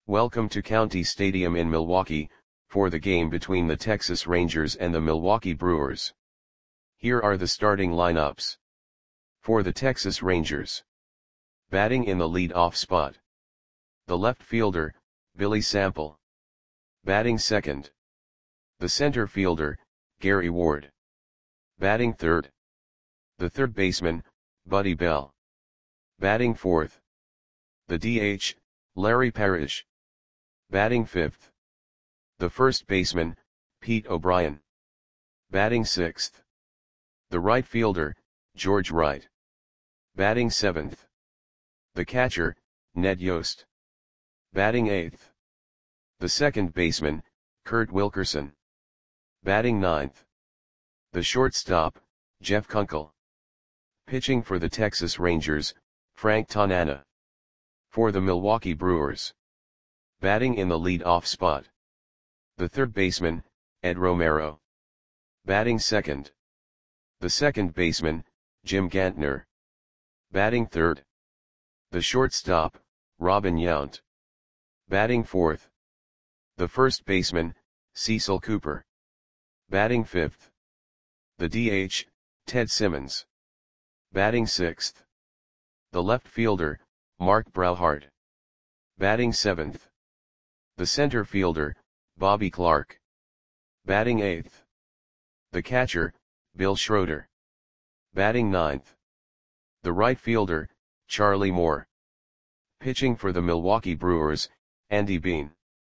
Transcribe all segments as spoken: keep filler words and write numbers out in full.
Welcome to County Stadium in Milwaukee, for the game between the Texas Rangers and the Milwaukee Brewers. Here are the starting lineups. For the Texas Rangers. Batting in the lead-off spot. The left fielder, Billy Sample. Batting second. The center fielder, Gary Ward. Batting third. The third baseman, Buddy Bell. Batting fourth. The D H, Larry Parrish. Batting fifth. The first baseman, Pete O'Brien. Batting sixth. The right fielder, George Wright. Batting seventh. The catcher, Ned Yost. Batting eighth. The second baseman, Kurt Wilkerson. Batting ninth. The shortstop, Jeff Kunkel. Pitching for the Texas Rangers, Frank Tanana. For the Milwaukee Brewers. Batting in the lead-off spot. The third baseman, Ed Romero. Batting second. The second baseman, Jim Gantner. Batting third. The shortstop, Robin Yount. Batting fourth. The first baseman, Cecil Cooper. Batting fifth. The D H, Ted Simmons. Batting sixth. The left fielder, Mark Brauhart. Batting seventh. The center fielder, Bobby Clark. Batting eighth. The catcher, Bill Schroeder. Batting ninth. The right fielder, Charlie Moore. Pitching for the Milwaukee Brewers, Andy Bean.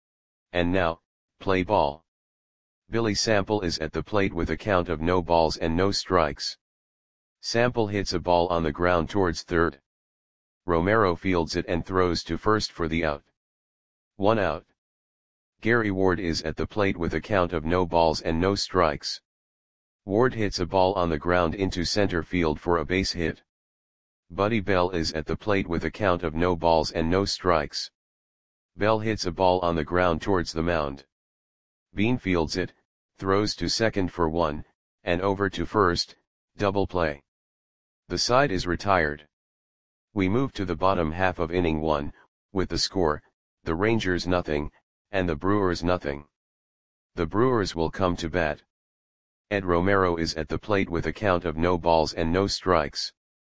And now, play ball. Billy Sample is at the plate with a count of no balls and no strikes. Sample hits a ball on the ground towards third. Romero fields it and throws to first for the out. One out. Gary Ward is at the plate with a count of no balls and no strikes. Ward hits a ball on the ground into center field for a base hit. Buddy Bell is at the plate with a count of no balls and no strikes. Bell hits a ball on the ground towards the mound. Bean fields it, throws to second for one, and over to first, double play. The side is retired. We move to the bottom half of inning one, with the score, the Rangers nothing, and the Brewers nothing. The Brewers will come to bat. Ed Romero is at the plate with a count of no balls and no strikes.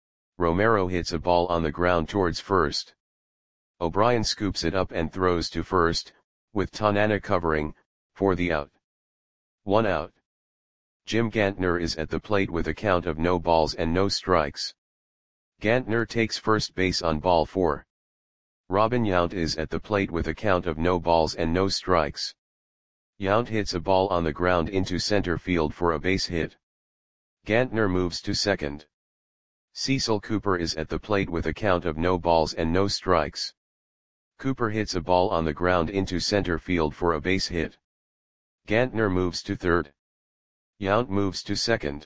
Romero hits a ball on the ground towards first. O'Brien scoops it up and throws to first, with Tanana covering, for the out. One out. Jim Gantner is at the plate with a count of no balls and no strikes. Gantner takes first base on ball four. Robin Yount is at the plate with a count of no balls and no strikes. Yount hits a ball on the ground into center field for a base hit. Gantner moves to second. Cecil Cooper is at the plate with a count of no balls and no strikes. Cooper hits a ball on the ground into center field for a base hit. Gantner moves to third. Yount moves to second.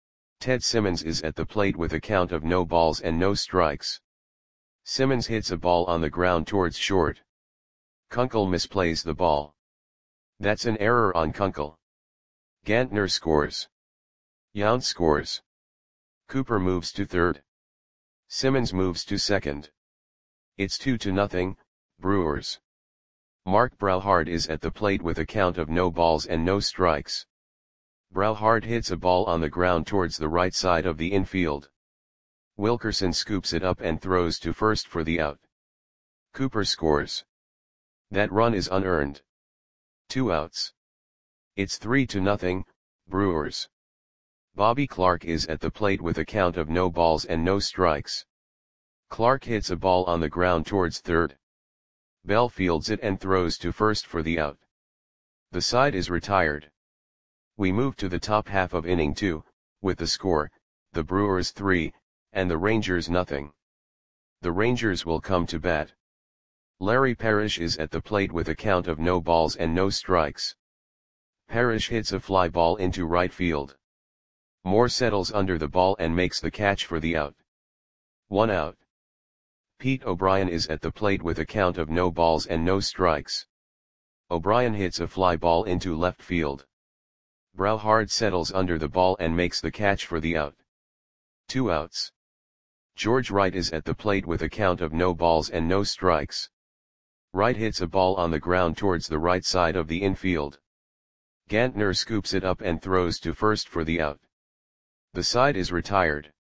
Ted Simmons is at the plate with a count of no balls and no strikes. Simmons hits a ball on the ground towards short. Kunkel misplays the ball. That's an error on Kunkel. Gantner scores. Yount scores. Cooper moves to third. Simmons moves to second. It's two to nothing, Brewers. Mark Brauhart is at the plate with a count of no balls and no strikes. Brauhart hits a ball on the ground towards the right side of the infield. Wilkerson scoops it up and throws to first for the out. Cooper scores. That run is unearned. Two outs. It's three to nothing, Brewers. Bobby Clark is at the plate with a count of no balls and no strikes. Clark hits a ball on the ground towards third. Bell fields it and throws to first for the out. The side is retired. We move to the top half of inning two, with the score, the Brewers three, and the Rangers nothing. The Rangers will come to bat. Larry Parrish is at the plate with a count of no balls and no strikes. Parrish hits a fly ball into right field. Moore settles under the ball and makes the catch for the out. One out. Pete O'Brien is at the plate with a count of no balls and no strikes. O'Brien hits a fly ball into left field. Brauhart settles under the ball and makes the catch for the out. Two outs. George Wright is at the plate with a count of no balls and no strikes. Wright hits a ball on the ground towards the right side of the infield. Gantner scoops it up and throws to first for the out. The side is retired.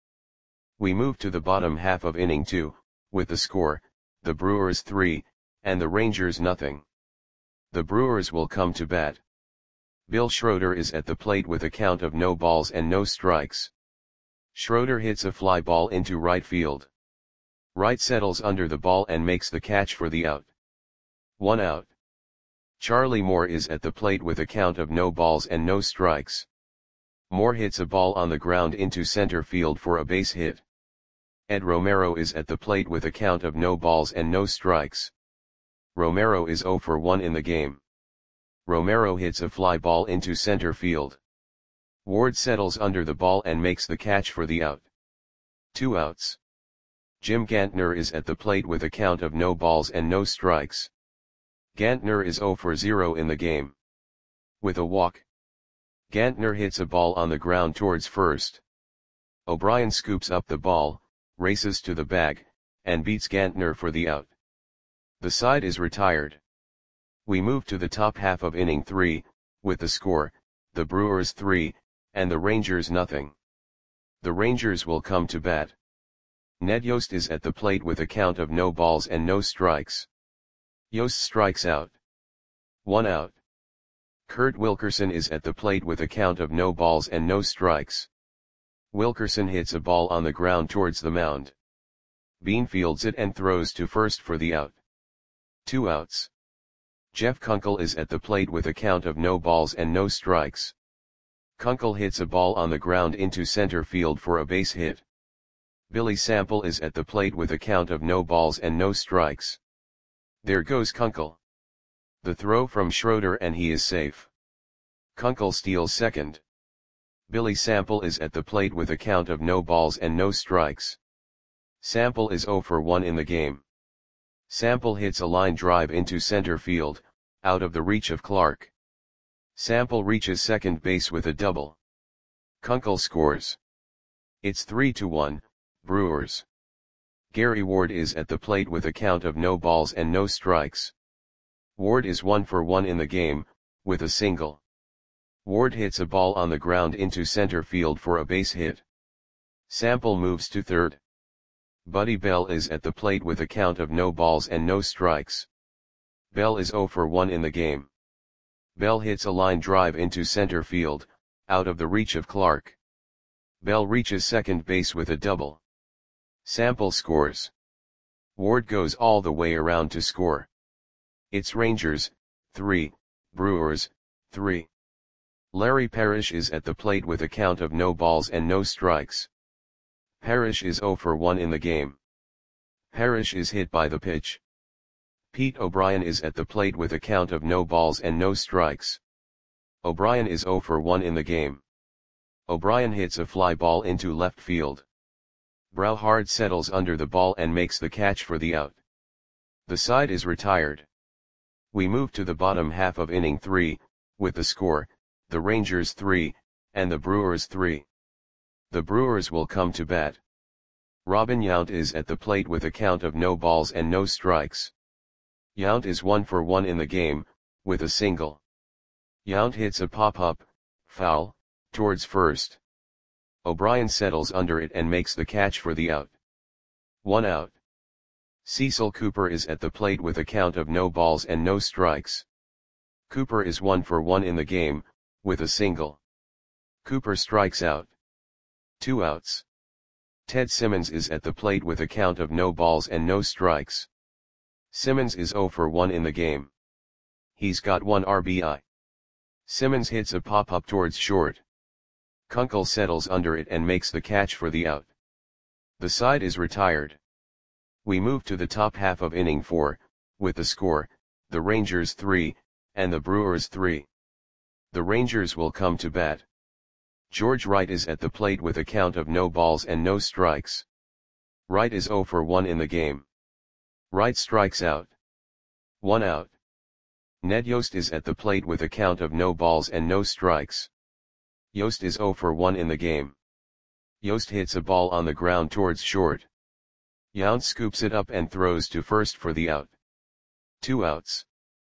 We move to the bottom half of inning two, with the score, the Brewers three, and the Rangers nothing. The Brewers will come to bat. Bill Schroeder is at the plate with a count of no balls and no strikes. Schroeder hits a fly ball into right field. Wright settles under the ball and makes the catch for the out. One out. Charlie Moore is at the plate with a count of no balls and no strikes. Moore hits a ball on the ground into center field for a base hit. Ed Romero is at the plate with a count of no balls and no strikes. Romero is zero for one in the game. Romero hits a fly ball into center field. Ward settles under the ball and makes the catch for the out. Two outs. Jim Gantner is at the plate with a count of no balls and no strikes. Gantner is zero for zero in the game. With a walk. Gantner hits a ball on the ground towards first. O'Brien scoops up the ball, races to the bag, and beats Gantner for the out. The side is retired. We move to the top half of inning three, with the score, the Brewers three, and the Rangers nothing. The Rangers will come to bat. Ned Yost is at the plate with a count of no balls and no strikes. Yost strikes out. One out. Kurt Wilkerson is at the plate with a count of no balls and no strikes. Wilkerson hits a ball on the ground towards the mound. Bean fields it and throws to first for the out. Two outs. Jeff Kunkel is at the plate with a count of no balls and no strikes. Kunkel hits a ball on the ground into center field for a base hit. Billy Sample is at the plate with a count of no balls and no strikes. There goes Kunkel. The throw from Schroeder and he is safe. Kunkel steals second. Billy Sample is at the plate with a count of no balls and no strikes. Sample is zero for one in the game. Sample hits a line drive into center field, out of the reach of Clark. Sample reaches second base with a double. Kunkel scores. It's three to one, Brewers. Gary Ward is at the plate with a count of no balls and no strikes. Ward is one for one in the game, with a single. Ward hits a ball on the ground into center field for a base hit. Sample moves to third. Buddy Bell is at the plate with a count of no balls and no strikes. Bell is zero for one in the game. Bell hits a line drive into center field, out of the reach of Clark. Bell reaches second base with a double. Sample scores. Ward goes all the way around to score. It's Rangers, three, Brewers, three. Larry Parrish is at the plate with a count of no balls and no strikes. Parrish is zero for one in the game. Parrish is hit by the pitch. Pete O'Brien is at the plate with a count of no balls and no strikes. O'Brien is zero for one in the game. O'Brien hits a fly ball into left field. Brauhard settles under the ball and makes the catch for the out. The side is retired. We move to the bottom half of inning three, with the score, the Rangers three, and the Brewers three. The Brewers will come to bat. Robin Yount is at the plate with a count of no balls and no strikes. Yount is one for one in the game, with a single. Yount hits a pop-up, foul, towards first. O'Brien settles under it and makes the catch for the out. One out. Cecil Cooper is at the plate with a count of no balls and no strikes. Cooper is one for one in the game, with a single. Cooper strikes out. Two outs. Ted Simmons is at the plate with a count of no balls and no strikes. Simmons is zero for one in the game. He's got one R B I. Simmons hits a pop-up towards short. Kunkel settles under it and makes the catch for the out. The side is retired. We move to the top half of inning four, with the score, the Rangers three, and the Brewers three. The Rangers will come to bat. George Wright is at the plate with a count of no balls and no strikes. Wright is zero for one in the game. Wright strikes out. One out. Ned Yost is at the plate with a count of no balls and no strikes. Yost is zero for one in the game. Yost hits a ball on the ground towards short. Yount scoops it up and throws to first for the out. Two outs.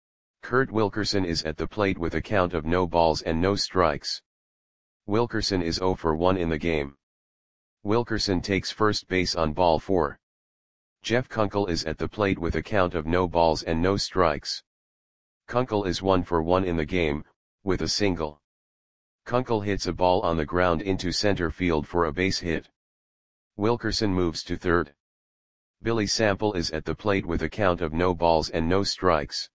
Kurt Wilkerson is at the plate with a count of no balls and no strikes. Wilkerson is zero for one in the game. Wilkerson takes first base on ball four. Jeff Kunkel is at the plate with a count of no balls and no strikes. Kunkel is one for one in the game, with a single. Kunkel hits a ball on the ground into center field for a base hit. Wilkerson moves to third. Billy Sample is at the plate with a count of no balls and no strikes.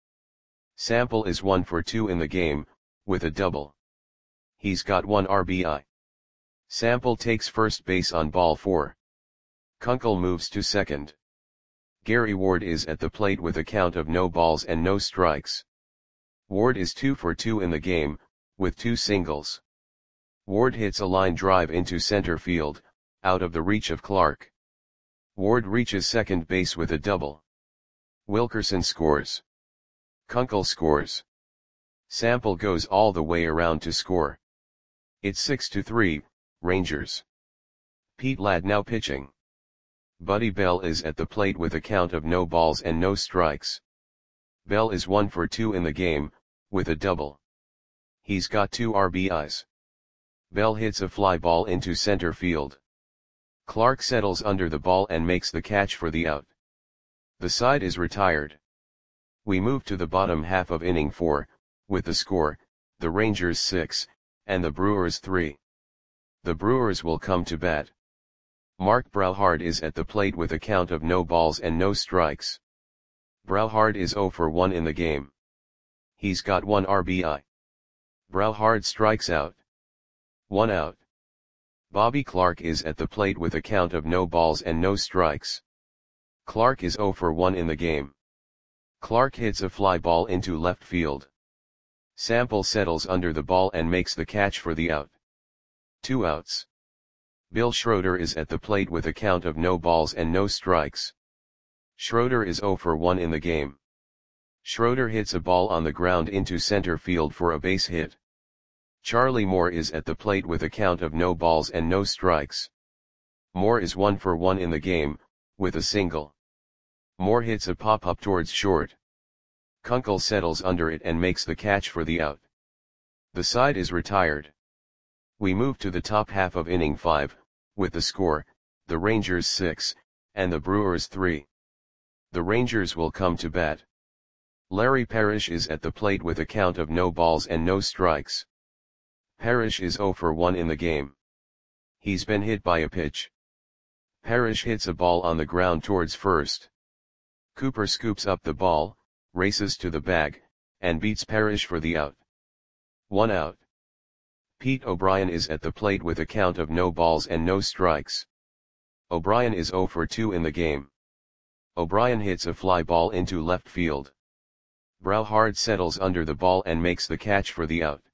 Sample is one for two in the game, with a double. He's got one R B I. Sample takes first base on ball four. Kunkel moves to second. Gary Ward is at the plate with a count of no balls and no strikes. Ward is two for two in the game, with two singles. Ward hits a line drive into center field, out of the reach of Clark. Ward reaches second base with a double. Wilkerson scores. Kunkel scores. Sample goes all the way around to score. It's six to three, Rangers. Pete Ladd now pitching. Buddy Bell is at the plate with a count of no balls and no strikes. Bell is one for two in the game, with a double. He's got two R B Is. Bell hits a fly ball into center field. Clark settles under the ball and makes the catch for the out. The side is retired. We move to the bottom half of inning four, with the score, the Rangers six, and the Brewers three. The Brewers will come to bat. Mark Brauhard is at the plate with a count of no balls and no strikes. Brauhard is zero for one in the game. He's got one R B I. Brauhard strikes out. One out. Bobby Clark is at the plate with a count of no balls and no strikes. Clark is zero for one in the game. Clark hits a fly ball into left field. Sample settles under the ball and makes the catch for the out. Two outs. Bill Schroeder is at the plate with a count of no balls and no strikes. Schroeder is zero for one in the game. Schroeder hits a ball on the ground into center field for a base hit. Charlie Moore is at the plate with a count of no balls and no strikes. Moore is one for one in the game, with a single. Moore hits a pop-up towards short. Kunkel settles under it and makes the catch for the out. The side is retired. We move to the top half of inning five, with the score, the Rangers six, and the Brewers three. The Rangers will come to bat. Larry Parrish is at the plate with a count of no balls and no strikes. Parrish is zero for one in the game. He's been hit by a pitch. Parrish hits a ball on the ground towards first. Cooper scoops up the ball, races to the bag, and beats Parrish for the out. One out. Pete O'Brien is at the plate with a count of no balls and no strikes. O'Brien is zero for two in the game. O'Brien hits a fly ball into left field. Brauhard settles under the ball and makes the catch for the out.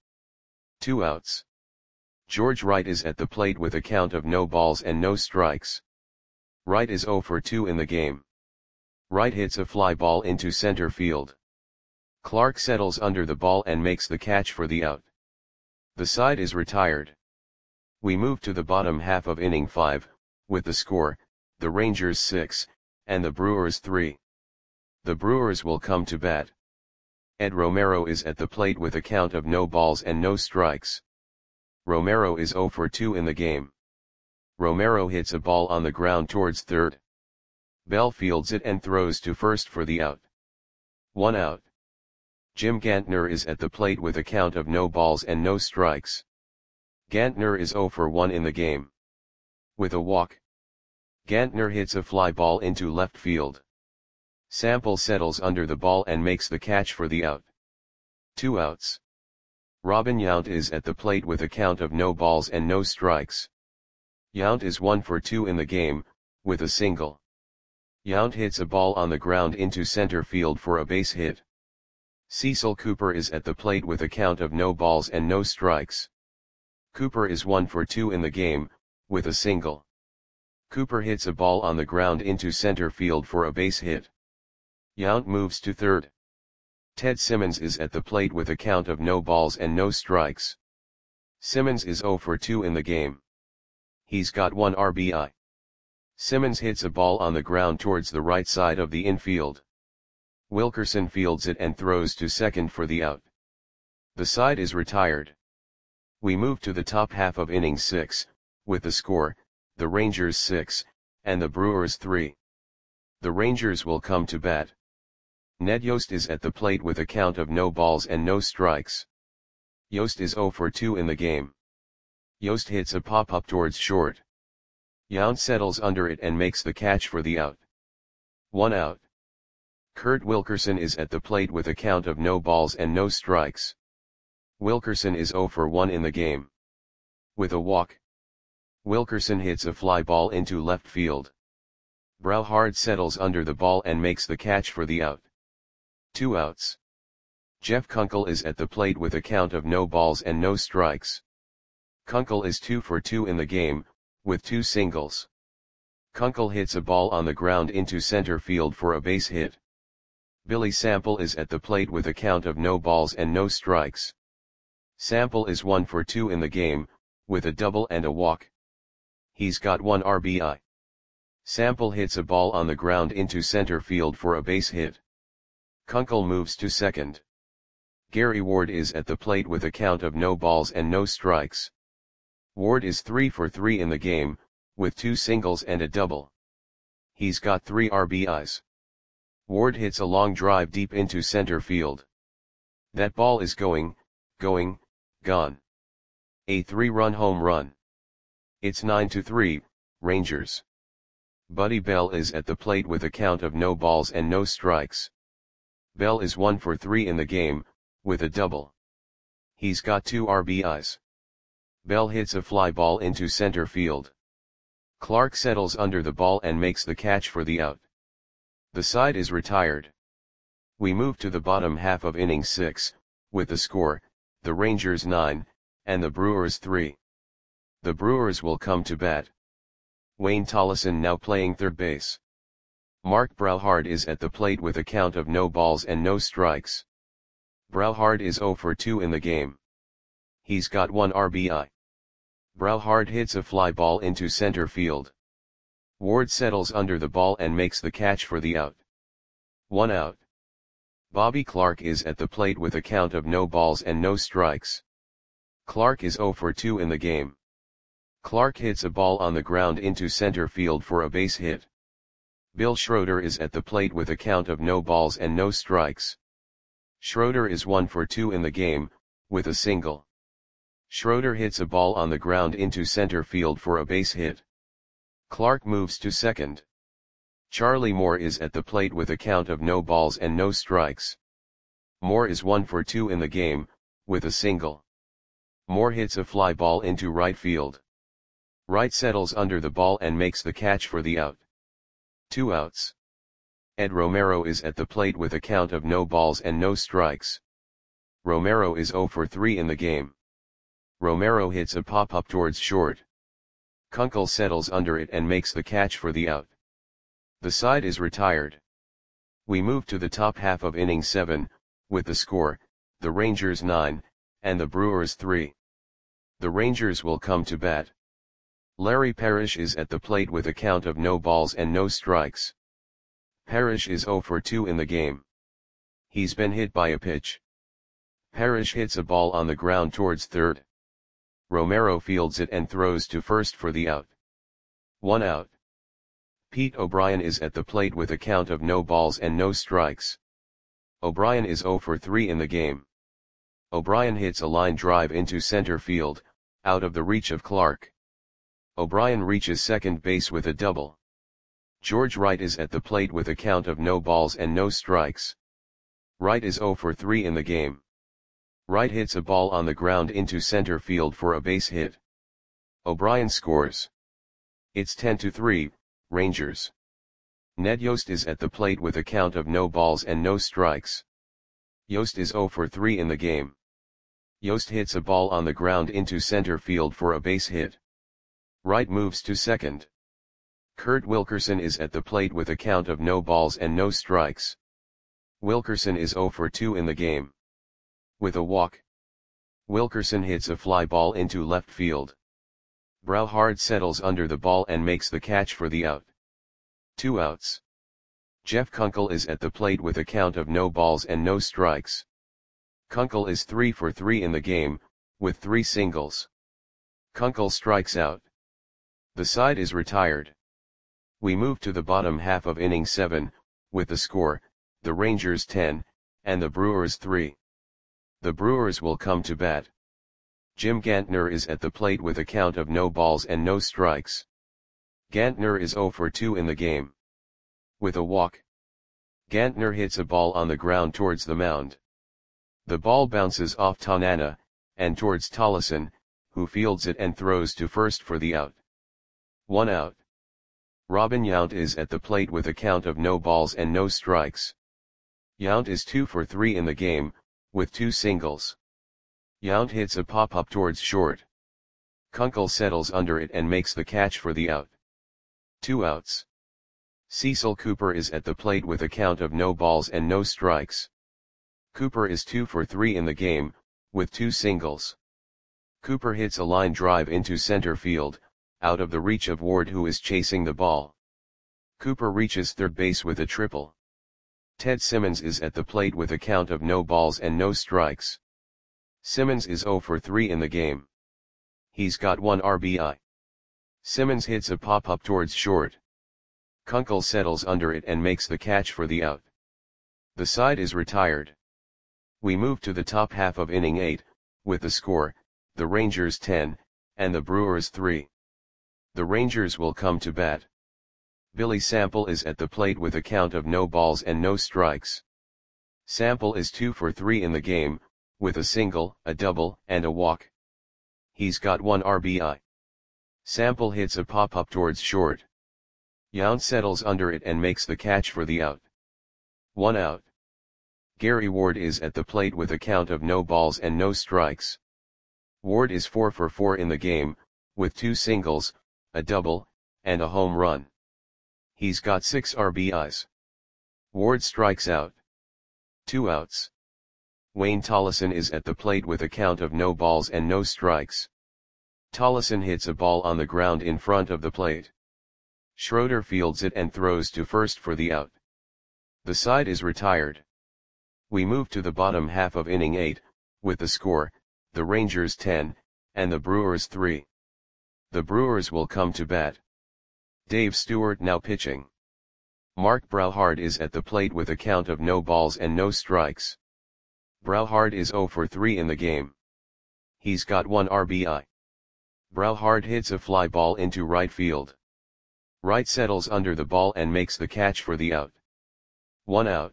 Two outs. George Wright is at the plate with a count of no balls and no strikes. Wright is zero for two in the game. Wright hits a fly ball into center field. Clark settles under the ball and makes the catch for the out. The side is retired. We move to the bottom half of inning five, with the score, the Rangers six, and the Brewers three. The Brewers will come to bat. Ed Romero is at the plate with a count of no balls and no strikes. Romero is zero for two in the game. Romero hits a ball on the ground towards third. Bell fields it and throws to first for the out. One out. Jim Gantner is at the plate with a count of no balls and no strikes. Gantner is zero for one in the game. With a walk. Gantner hits a fly ball into left field. Sample settles under the ball and makes the catch for the out. Two outs. Robin Yount is at the plate with a count of no balls and no strikes. Yount is one for two in the game, with a single. Yount hits a ball on the ground into center field for a base hit. Cecil Cooper is at the plate with a count of no balls and no strikes. Cooper is one for two in the game, with a single. Cooper hits a ball on the ground into center field for a base hit. Yount moves to third. Ted Simmons is at the plate with a count of no balls and no strikes. Simmons is zero for two in the game. He's got one R B I. Simmons hits a ball on the ground towards the right side of the infield. Wilkerson fields it and throws to second for the out. The side is retired. We move to the top half of inning six, with the score, the Rangers six, and the Brewers three. The Rangers will come to bat. Ned Yost is at the plate with a count of no balls and no strikes. Yost is oh for two in the game. Yost hits a pop-up towards short. Yount settles under it and makes the catch for the out. One out. Kurt Wilkerson is at the plate with a count of no balls and no strikes. Wilkerson is oh for one in the game. With a walk, Wilkerson hits a fly ball into left field. Brauhard settles under the ball and makes the catch for the out. Two outs. Jeff Kunkel is at the plate with a count of no balls and no strikes. Kunkel is two for two in the game, with two singles. Kunkel hits a ball on the ground into center field for a base hit. Billy Sample is at the plate with a count of no balls and no strikes. Sample is one for two in the game, with a double and a walk. He's got one R B I. Sample hits a ball on the ground into center field for a base hit. Kunkel moves to second. Gary Ward is at the plate with a count of no balls and no strikes. Ward is three for three in the game, with two singles and a double. He's got three R B Is. Ward hits a long drive deep into center field. That ball is going, going, gone. A three-run home run. It's nine to three, Rangers. Buddy Bell is at the plate with a count of no balls and no strikes. Bell is one for three in the game, with a double. He's got two R B Is. Bell hits a fly ball into center field. Clark settles under the ball and makes the catch for the out. The side is retired. We move to the bottom half of inning six, with the score, the Rangers nine, and the Brewers three. The Brewers will come to bat. Wayne Tollison now playing third base. Mark Brauhard is at the plate with a count of no balls and no strikes. Brauhard is oh for two in the game. He's got one R B I. Brauhard hits a fly ball into center field. Ward settles under the ball and makes the catch for the out. One out. Bobby Clark is at the plate with a count of no balls and no strikes. Clark is oh for two in the game. Clark hits a ball on the ground into center field for a base hit. Bill Schroeder is at the plate with a count of no balls and no strikes. Schroeder is one for two in the game, with a single. Schroeder hits a ball on the ground into center field for a base hit. Clark moves to second. Charlie Moore is at the plate with a count of no balls and no strikes. Moore is one for two in the game, with a single. Moore hits a fly ball into right field. Wright settles under the ball and makes the catch for the out. Two outs. Ed Romero is at the plate with a count of no balls and no strikes. Romero is oh for three in the game. Romero hits a pop-up towards short. Kunkel settles under it and makes the catch for the out. The side is retired. We move to the top half of inning seven, with the score, the Rangers nine, and the Brewers three. The Rangers will come to bat. Larry Parrish is at the plate with a count of no balls and no strikes. Parrish is oh for two in the game. He's been hit by a pitch. Parrish hits a ball on the ground towards third. Romero fields it and throws to first for the out. One out. Pete O'Brien is at the plate with a count of no balls and no strikes. O'Brien is oh for three in the game. O'Brien hits a line drive into center field, out of the reach of Clark. O'Brien reaches second base with a double. George Wright is at the plate with a count of no balls and no strikes. Wright is oh for three in the game. Wright hits a ball on the ground into center field for a base hit. O'Brien scores. It's ten to three, Rangers. Ned Yost is at the plate with a count of no balls and no strikes. Yost is oh for three in the game. Yost hits a ball on the ground into center field for a base hit. Wright moves to second. Kurt Wilkerson is at the plate with a count of no balls and no strikes. Wilkerson is oh for two in the game. With a walk, Wilkerson hits a fly ball into left field. Brauhard settles under the ball and makes the catch for the out. Two outs. Jeff Kunkel is at the plate with a count of no balls and no strikes. Kunkel is three for three in the game, with three singles. Kunkel strikes out. The side is retired. We move to the bottom half of inning seven, with the score, the Rangers ten, and the Brewers three. The Brewers will come to bat. Jim Gantner is at the plate with a count of no balls and no strikes. Gantner is zero for two in the game. With a walk, Gantner hits a ball on the ground towards the mound. The ball bounces off Tanana, and towards Tollefson, who fields it and throws to first for the out. One out. Robin Yount is at the plate with a count of no balls and no strikes. Yount is two for three in the game, with two singles. Yount hits a pop-up towards short. Kunkel settles under it and makes the catch for the out. Two outs. Cecil Cooper is at the plate with a count of no balls and no strikes. Cooper is two for three in the game, with two singles. Cooper hits a line drive into center field, out of the reach of Ward, who is chasing the ball. Cooper reaches third base with a triple. Ted Simmons is at the plate with a count of no balls and no strikes. Simmons is zero for three in the game. He's got one R B I. Simmons hits a pop-up towards short. Kunkel settles under it and makes the catch for the out. The side is retired. We move to the top half of inning eight, with the score, the Rangers ten, and the Brewers three. The Rangers will come to bat. Billy Sample is at the plate with a count of no balls and no strikes. Sample is two for three in the game, with a single, a double, and a walk. He's got one R B I. Sample hits a pop-up towards short. Yount settles under it and makes the catch for the out. One out. Gary Ward is at the plate with a count of no balls and no strikes. Ward is four for four in the game, with two singles, a double, and a home run. He's got six R B Is. Ward strikes out. Two outs. Wayne Tollefson is at the plate with a count of no balls and no strikes. Tollefson hits a ball on the ground in front of the plate. Schroeder fields it and throws to first for the out. The side is retired. We move to the bottom half of inning eight, with the score, the Rangers ten, and the Brewers three. The Brewers will come to bat. Dave Stewart now pitching. Mark Brauhard is at the plate with a count of no balls and no strikes. Brauhard is zero for three in the game. He's got one R B I. Brauhard hits a fly ball into right field. Wright settles under the ball and makes the catch for the out. One out.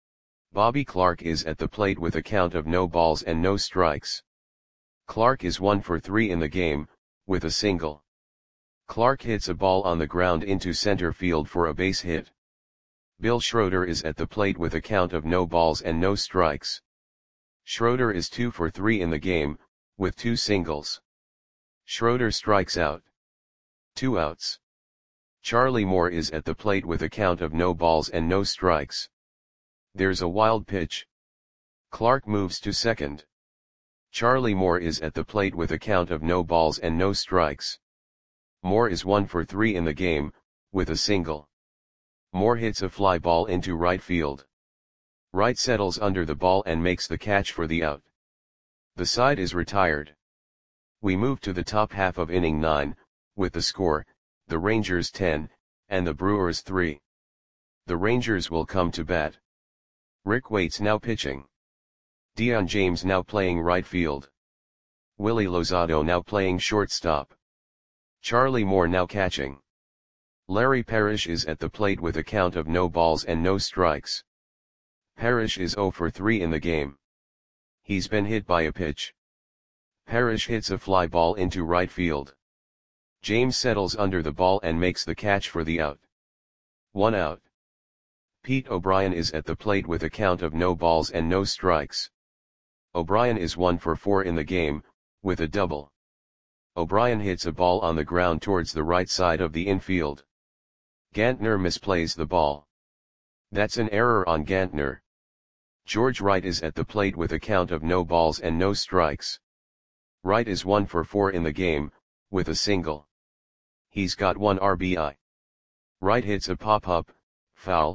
Bobby Clark is at the plate with a count of no balls and no strikes. Clark is one for three in the game, with a single. Clark hits a ball on the ground into center field for a base hit. Bill Schroeder is at the plate with a count of no balls and no strikes. Schroeder is two for three in the game, with two singles. Schroeder strikes out. Two outs. Charlie Moore is at the plate with a count of no balls and no strikes. There's a wild pitch. Clark moves to second. Charlie Moore is at the plate with a count of no balls and no strikes. Moore is one for three in the game, with a single. Moore hits a fly ball into right field. Wright settles under the ball and makes the catch for the out. The side is retired. We move to the top half of inning nine, with the score, the Rangers ten, and the Brewers three. The Rangers will come to bat. Rick Waits now pitching. Dion James now playing right field. Willie Lozado now playing shortstop. Charlie Moore now catching. Larry Parrish is at the plate with a count of no balls and no strikes. Parrish is zero for three in the game. He's been hit by a pitch. Parrish hits a fly ball into right field. James settles under the ball and makes the catch for the out. One out. Pete O'Brien is at the plate with a count of no balls and no strikes. O'Brien is one for four in the game, with a double. O'Brien hits a ball on the ground towards the right side of the infield. Gantner misplays the ball. That's an error on Gantner. George Wright is at the plate with a count of no balls and no strikes. Wright is one for four in the game, with a single. He's got one R B I. Wright hits a pop-up, foul,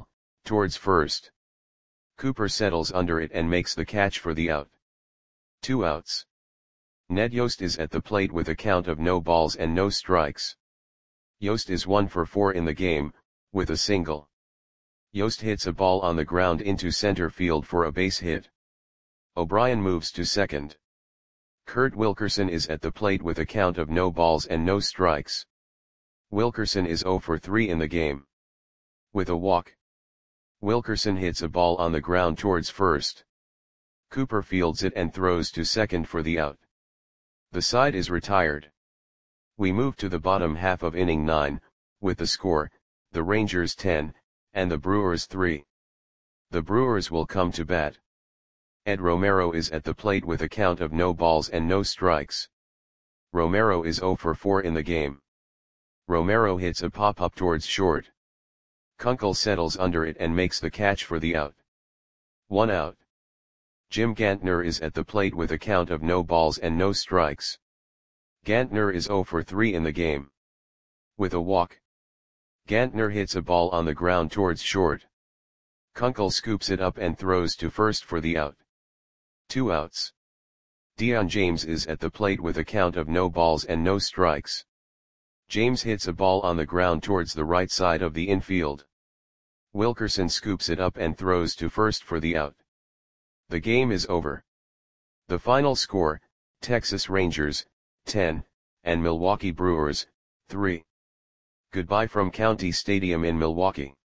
Towards first. Cooper settles under it and makes the catch for the out. Two outs. Ned Yost is at the plate with a count of no balls and no strikes. Yost is one for four in the game, with a single. Yost hits a ball on the ground into center field for a base hit. O'Brien moves to second. Kurt Wilkerson is at the plate with a count of no balls and no strikes. Wilkerson is zero for three in the game. With a walk. Wilkerson hits a ball on the ground towards first. Cooper fields it and throws to second for the out. The side is retired. We move to the bottom half of inning nine, with the score, the Rangers ten, and the Brewers three. The Brewers will come to bat. Ed Romero is at the plate with a count of no balls and no strikes. Romero is zero for four in the game. Romero hits a pop-up towards short. Kunkel settles under it and makes the catch for the out. One out. Jim Gantner is at the plate with a count of no balls and no strikes. Gantner is zero for three in the game. With a walk. Gantner hits a ball on the ground towards short. Kunkel scoops it up and throws to first for the out. Two outs. Dion James is at the plate with a count of no balls and no strikes. James hits a ball on the ground towards the right side of the infield. Wilkerson scoops it up and throws to first for the out. The game is over. The final score, Texas Rangers, ten, and Milwaukee Brewers, three. Goodbye from County Stadium in Milwaukee.